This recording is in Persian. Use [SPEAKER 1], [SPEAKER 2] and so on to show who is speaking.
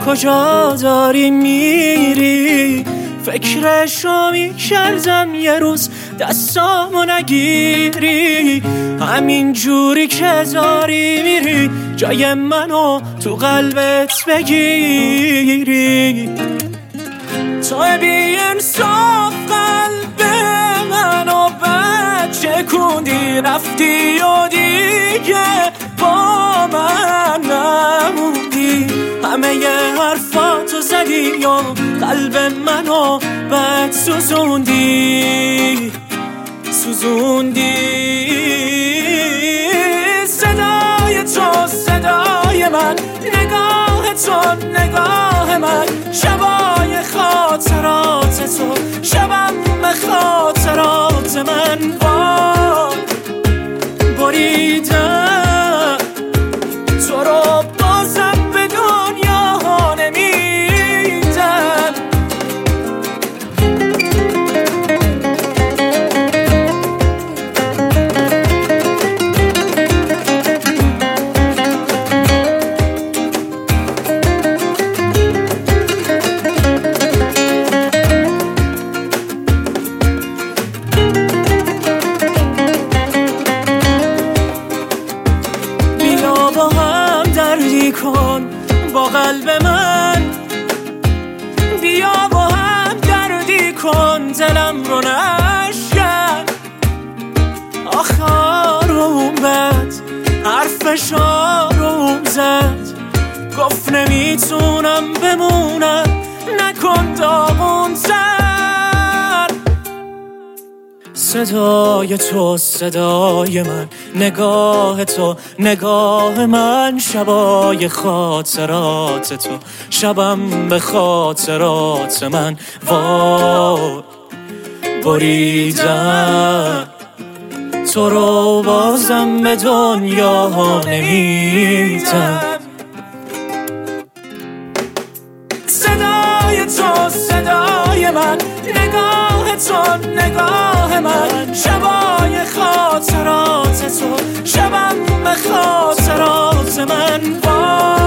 [SPEAKER 1] کجا داری میری؟ فکرشو میکردم یه روز دستامو نگیری، همین جوری که داری میری جای منو تو قلبت بگیری. تو بی انصاف قلب منو بچه کندی، رفتی و دیگه با من نموندی، همه ی حرفاتو زدی و قلب منو بد سوزوندی. صدای تو صدای من، نگاه تو نگاه من، شبای خاطرات تو شبم به خاطرات من وای بریدم. تو رو بازم به دنیا نمیدم. کن با قلب من، بیا با هم دردی کن دلم رو نشکن. آخروم بد حرفش آروم زد، گفت نمیتونم بمونم نکن داغون زد. صدای تو صدای من، نگاه تو نگاه من، شبای خاطرات تو شبم به خاطرات من وای بریدم. تو رو بازم به دنیا نمیدم. صدای تو صدای من، نگاه تو نگاه من، شبای خاطرات تو شبم به خاطرات من وای